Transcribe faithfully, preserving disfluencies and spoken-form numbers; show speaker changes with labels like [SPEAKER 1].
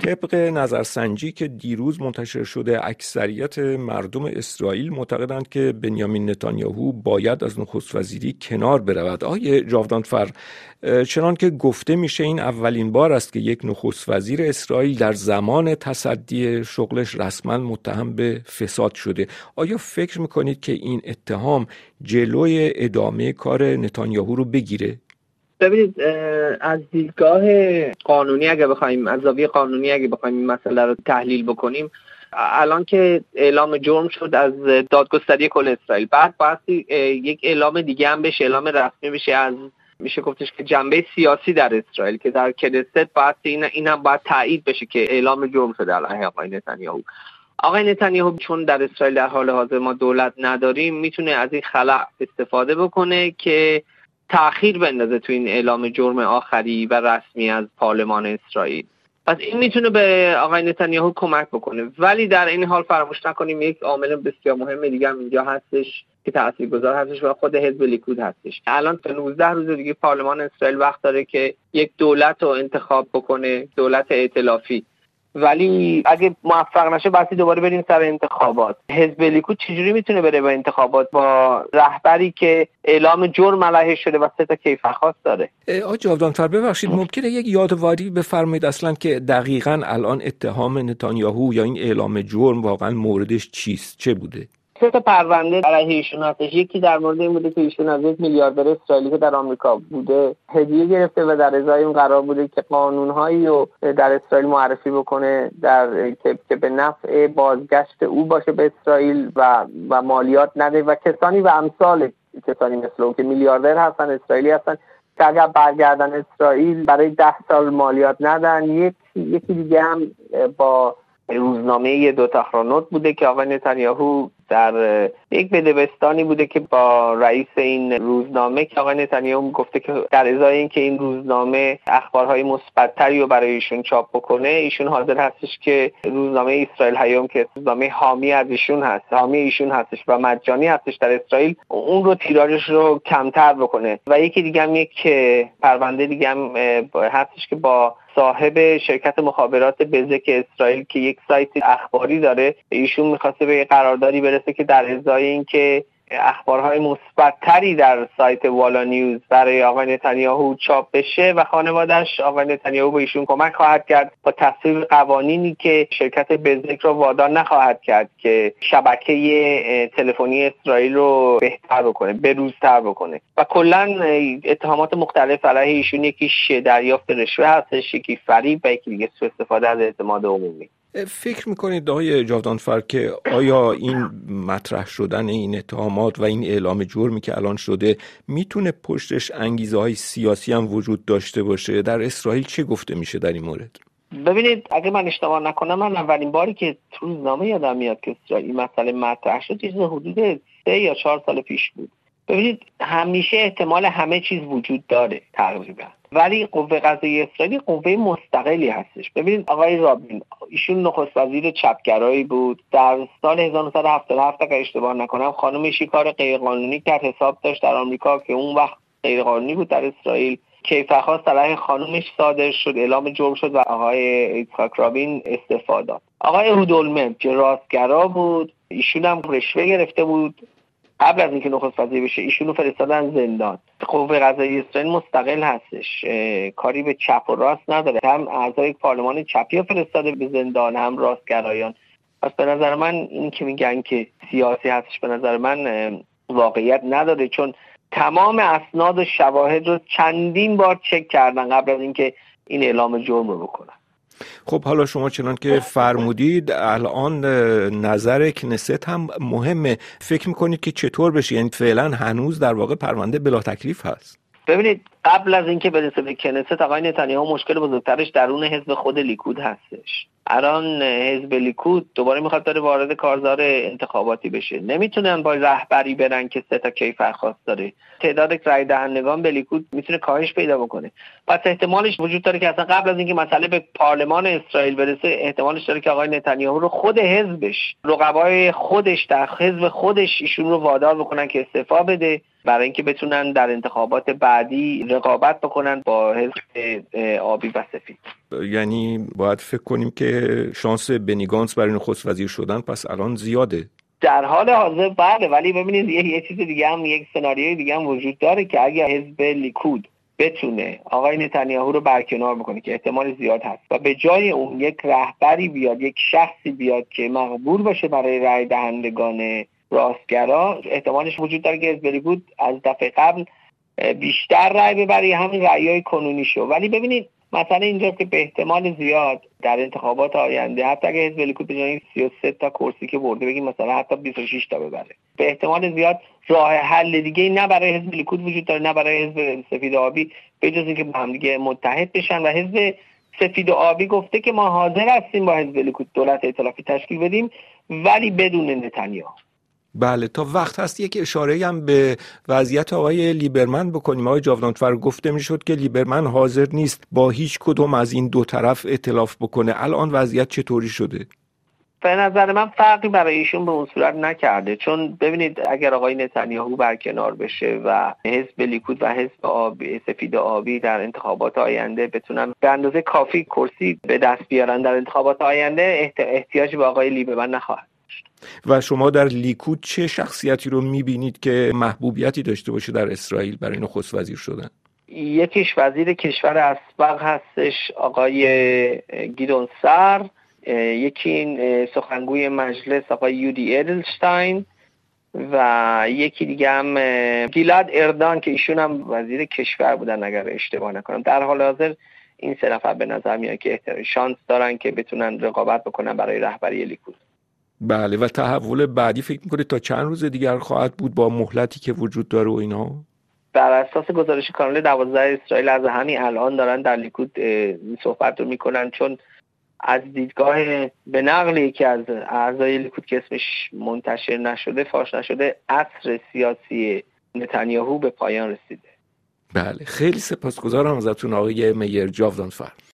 [SPEAKER 1] طبق نظرسنجی که دیروز منتشر شده، اکثریت مردم اسرائیل معتقدند که بنیامین نتانیاهو باید از نخست وزیری کنار برود. آقای جاودانفر، چنان که گفته میشه این اولین بار است که یک نخست وزیر اسرائیل در زمان تصدی شغلش رسما متهم به فساد شده. آیا فکر میکنید که این اتهام جلوی ادامه کار نتانیاهو رو بگیره؟
[SPEAKER 2] ببینید، از دیدگاه قانونی اگه بخوایم از زاویه قانونی اگه بخوایم این مسئله رو تحلیل بکنیم، الان که اعلام جرم شد از دادگستری کل اسرائیل، بعد باید یک اعلام دیگه هم بشه، اعلام رسمی بشه از میشه گفتش که جنبه سیاسی در اسرائیل که در کنست باید این این هم باید تایید بشه که اعلام جرم شده علیه آقای نتانیاهو. آقای نتانیاهو چون در اسرائیل در حال حاضر ما دولت نداریم، میتونه از این خلأ استفاده بکنه که تأخیر بندازه تو این اعلام جرم آخری و رسمی از پارلمان اسرائیل. پس این میتونه به آقای نتانیاهو کمک بکنه، ولی در این حال فراموش نکنیم یک عامل بسیار مهم دیگه هم اینجا هستش که تاثیرگذار هستش و خود حزب لیکود هستش. الان تا نوزده روز دیگه پارلمان اسرائیل وقت داره که یک دولت رو انتخاب بکنه، دولت ائتلافی، ولی اگه موفق نشه باید دوباره بریم سر انتخابات. حزب لیکود چجوری میتونه بره به انتخابات با رهبری که اعلام جرم علیه شده و سه تا کیفرخواست داره؟
[SPEAKER 1] آقای جاودانفر ببخشید، ممکنه یک یادآوری بفرمایید اصلا که دقیقاً الان اتهام نتانیاهو یا این اعلام جرم واقعا موردش چیست، چه بوده؟
[SPEAKER 2] سه تا پرونده علیه ایشون هستش. یکی در مورد این بوده که ایشون از یک میلیاردر اسرائیلی که در آمریکا بوده هدیه گرفته و در ازای اون قرار بوده که قانون‌هایی رو در اسرائیل معرفی بکنه در که, که به نفع بازگشت او باشه به اسرائیل و و مالیات نده و کسانی و امثال کسانی مثل او که میلیاردر هستن، اسرائیلی هستن، که اگر برگردن اسرائیل برای ده سال مالیات ندن. یک یکی دیگه هم با روزنامه دو تخرانوت بوده که آقای نتانیاهو در یک بدبستانی بوده که با رئیس این روزنامه که آقای نتانیاهو گفته که در ازای این که این روزنامه اخبارهای مثبت‌تری رو برای ایشون چاپ بکنه، ایشون حاضر هستش که روزنامه اسرائیل هیوم که روزنامه حامی از ایشون هست، حامی ایشون هستش و مجانی هستش در اسرائیل، اون رو تیراژش رو کمتر بکنه. و یکی دیگه هم یک پرونده دیگه هم هستش که با صاحب شرکت مخابرات بزک اسرائیل که یک سایت اخباری داره، ایشون می‌خواسته به قراردادی برسه که در ازای اینکه اخبارهای مثبت‌تری در سایت والا نیوز برای آقای نتانیاهو چاپ بشه و خانواده‌اش، آقای نتانیاهو به ایشون کمک خواهد کرد با تصویب قوانینی که شرکت بزک رو وادار نخواهد کرد که شبکه تلفنی اسرائیل رو بهتر بکنه، بروزتر بکنه. و کلاً اتهامات مختلف علیه ایشون، یکیش دریافت رشوه هستش، یکی فریب و یکی دیگه سوء استفاده از اعتماد عمومی.
[SPEAKER 1] فکر میکنید آقای جاودانفر که آیا این مطرح شدن این اتهامات و این اعلام جرمی که الان شده میتونه پشتش انگیزه های سیاسی هم وجود داشته باشه؟ در اسرائیل چه گفته میشه در این مورد؟
[SPEAKER 2] ببینید، اگه من اشتباه نکنم، من اولین باری که تو روزنامه یادم میاد که اسرائیل این مسئله مطرح شد چیز حدود سه یا چهار سال پیش بود. ببینید، همیشه احتمال همه چیز وجود داره تقریبا، ولی قوه قضاییه اسرائیلی قوه مستقلی هستش. ببینید آقای رابین، ایشون نخست وزیر چپگرایی بود. در سال هزار و نهصد و هفتاد و هفت اگه اشتباه نکنم خانمش کار غیرقانونی کرد، حساب داشت در آمریکا که اون وقت غیرقانونی بود در اسرائیل. کیفرخواست علیه خانمش صادر شد، اعلام جرم شد و آقای ایצחק رابین استعفا داد. آقای اهود اولمرت که راستگرا بود، ایشون هم رشوه گرفته بود. قبل از اینکه نخست وزیر بشه ایشونو فرستادن زندان. قوه قضاییه اسرائیل مستقل هستش، کاری به چپ و راست نداره. هم اعضای پارلمان چپی رو فرستاده به زندان، هم راستگرایان. پس به نظر من این که میگن که سیاسی هستش، به نظر من واقعیت نداره، چون تمام اسناد و شواهد رو چندین بار چک کردن قبل از اینکه این اعلام جرم رو بکنن.
[SPEAKER 1] خب حالا شما چنان که فرمودید الان نظر کنست هم مهمه. فکر میکنید که چطور بشه؟ یعنی فعلا هنوز در واقع پرونده بلا تکلیف هست.
[SPEAKER 2] ببینید، قبل از اینکه برسه به کنست، آقای نتانیاهو مشکل بزرگترش درون حزب خود لیکود هستش. الان حزب لیکود دوباره میخواد داره وارد کارزار انتخاباتی بشه. نمیتونن با رهبری برن که سه تا کیفرخواست داره. تعداد رای دهندگان به لیکود میتونه کاهش پیدا بکنه. پس احتمالش وجود داره که اصلا قبل از اینکه مسئله به پارلمان اسرائیل برسه، احتمالش داره که آقای نتانیاهو رو خود حزبش، رقبای خودش در حزب خودش ایشون رو وادار بکنن که استعفا بده، برای اینکه بتونن در انتخابات بعدی رقابت بکنن با حزب آبی و سفید.
[SPEAKER 1] یعنی باید فکر کنیم که شانس بنی گانتز برای نخست وزیر شدن پس الان زیاده.
[SPEAKER 2] در حال حاضر بله، ولی ببینید یه, یه چیز دیگه هم، یک سناریوی دیگه هم وجود داره که اگر حزب لیکود بتونه آقای نتانیاهو رو برکنار بکنه که احتمال زیاد هست و به جای اون یک رهبری بیاد، یک شخصی بیاد که مقبول باشه برای رای دهندگان راستگرا، احتمالش وجود داره که حزب لیکود از دفعه قبل بیشتر رای ببره، همین رایای کنونی شو. ولی ببینید مثلا اینجاست که به احتمال زیاد در انتخابات آینده حتی اگه حزب لیکود به جای سی و سه تا کرسی که برده بگیم مثلا حتی بیست و شش تا ببره، به احتمال زیاد راه حل دیگه نه برای حزب لیکود وجود داره نه برای حزب سفید و آبی به جز اینکه با هم دیگه متحد بشن. و حزب سفید و آبی گفته که ما حاضر هستیم با حزب لیکود دولت ائتلافی تشکیل بدیم ولی بدون نتانیاهو.
[SPEAKER 1] بله، تا وقت هست یک اشاره هم به وضعیت آقای لیبرمن بکنیم. آقای جاودانفر، گفته میشد که لیبرمن حاضر نیست با هیچ کدوم از این دو طرف ائتلاف بکنه. الان وضعیت چطوری شده؟
[SPEAKER 2] به نظر من فرقی برای ایشون به اون صورت نکرده، چون ببینید اگر آقای نتانیاهو برکنار بشه و حزب لیکود و حزب آبی سفید آبی در انتخابات آینده بتونن به اندازه کافی کرسی به دست بیارن در انتخابات آینده، احتیاجی به آقای لیبرمن نخواهد.
[SPEAKER 1] و شما در لیکود چه شخصیتی رو میبینید که محبوبیتی داشته باشه در اسرائیل برای نخست وزیر شدن؟
[SPEAKER 2] یکیش وزیر کشور اسبق هستش آقای گیدون سار، یکی این سخنگوی مجلس آقای یودی ادلشتاین و یکی دیگه هم گیلاد اردان که ایشون هم وزیر کشور بودن اگر اشتباه نکنم. در حال حاضر این سه نفر به نظر میاد که شانس دارن که بتونن رقابت بکنن برای رهبری لیکود.
[SPEAKER 1] بله، و تحول بعدی فکر میکنید تا چند روز دیگر خواهد بود با مهلتی که وجود داره و اینا؟
[SPEAKER 2] بر اساس گزارش کانال دوازده اسرائیل از همین الان دارن در لیکود صحبت رو میکنن، چون از دیدگاه به نقل یکی از اعضای لیکود که اسمش منتشر نشده، فاش نشده، عصر سیاسی نتانیاهو به پایان رسیده.
[SPEAKER 1] بله، خیلی سپاسگزارم ازتون آقای میر جاودانفر.